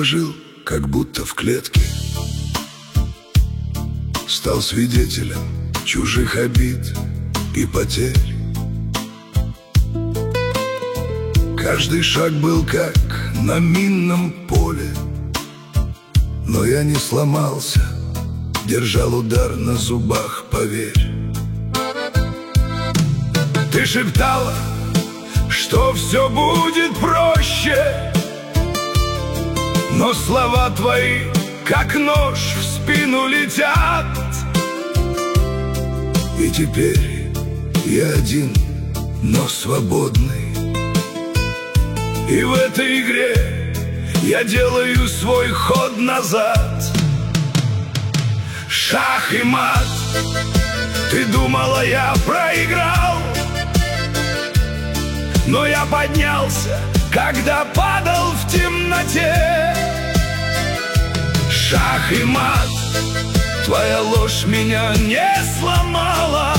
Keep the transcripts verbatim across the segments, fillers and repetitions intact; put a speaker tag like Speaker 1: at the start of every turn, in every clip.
Speaker 1: долго жил, как будто в клетке. Стал свидетелем чужих обид и потерь. Каждый шаг был как на минном поле, но я не сломался, держал удар на зубах, поверь. Ты шептала, что все будет проще, но слова твои, как нож, в спину летят. И теперь я один, но свободный. И в этой игре я делаю свой ход назад. Шах и мат. Ты думала, я проиграл, но я поднялся, когда падал в темноте. Шах и мат. Твоя ложь меня не сломала.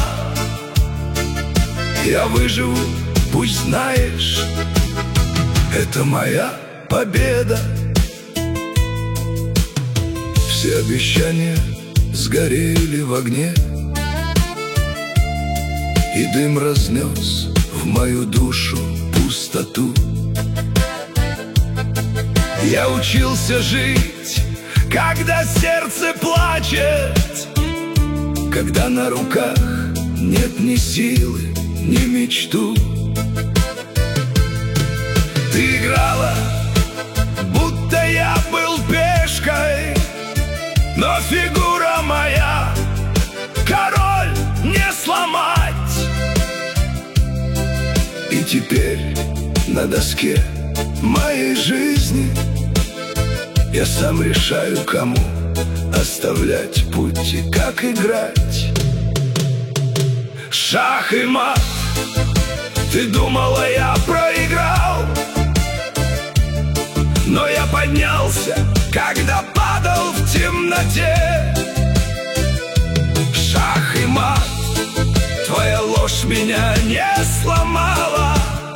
Speaker 1: Я выживу, пусть знаешь, это моя победа. Все обещания сгорели в огне, и дым разнес в мою душу пустоту. Я учился жить, когда сердце плачет, когда на руках нет ни силы, ни мечту. Ты играла, будто я был пешкой, но фигура моя король не сломать. И теперь на доске моей жизни я сам решаю, кому оставлять путь и как играть. Шах и мат. Ты думала, я проиграл, но я поднялся, когда падал в темноте. Шах и мат. Твоя ложь меня не сломала.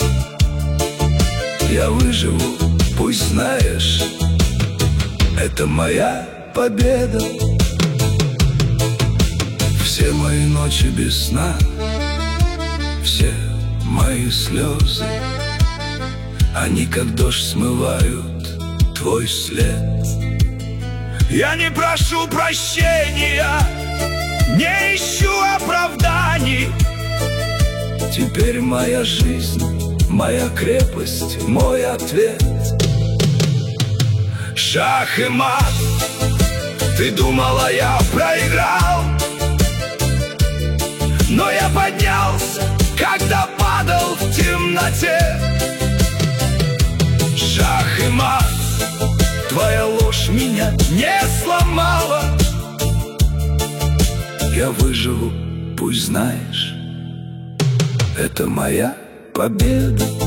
Speaker 1: Я выживу, пусть знаешь, это моя победа. Все мои ночи без сна, все мои слезы, они как дождь смывают твой след. Я не прошу прощения, не ищу оправданий. Теперь моя жизнь, моя крепость, мой ответ. Шах и мат. Ты думала, я проиграл, но я поднялся, когда падал в темноте. Шах и мат. Твоя ложь меня не сломала. Я выживу, пусть знаешь, это моя победа.